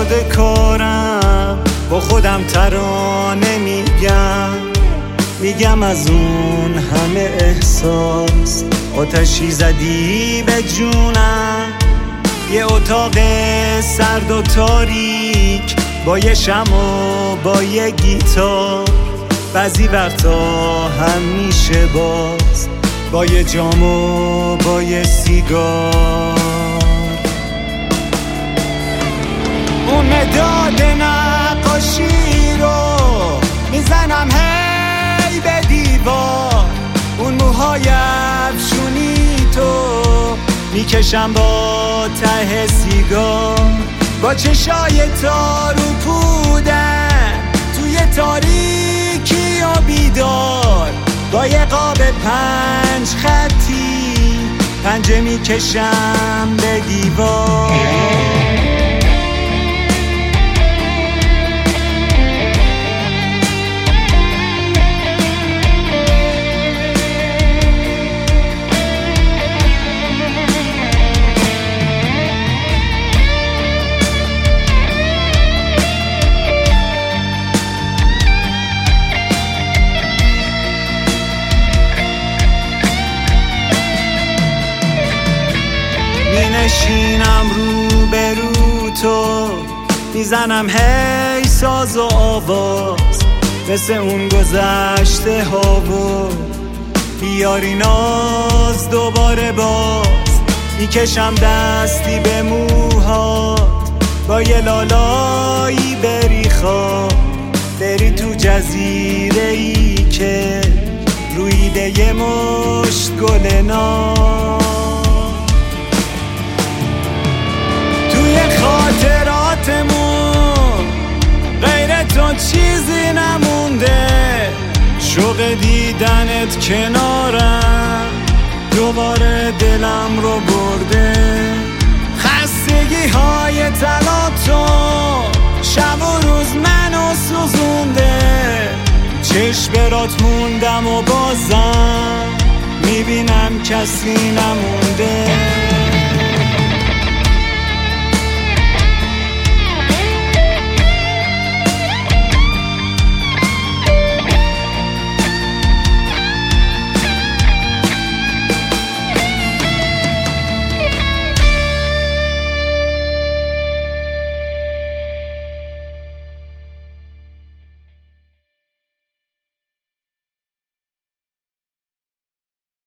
شده کارم، با خودم ترانه میگم از اون همه احساس آتشی زدی به جونم. یه اتاق سرد و تاریک با یه شمع و با یه گیتار، بعضی وقتا هم میشه باز با یه جام و با یه سیگار. اون مداد نقاشی رو میزنم هی به دیوار، اون موهای افشونی تو میکشم با ته سیگار، با چشای تارو پودن توی تاریکی و بیدار، با یه قاب 5 خطی پنجه میکشم به دیوار. نشینم رو به رو تو، میزنم هی ساز و آواز، مثل اون گذشته ها و بیاری ناز دوباره باز. میکشم دستی به موهات با یه لالایی بری خواب، بری تو جزیره ای که رویده یه مشت گل ناب. خاطراتمون غیر تو چیزی نمونده، شوق دیدنت کنارم دوباره دلم رو برده. خستگی های تلاطم شب و روز منو سوزونده، چشم برات موندم و بازم میبینم کسی نمونده.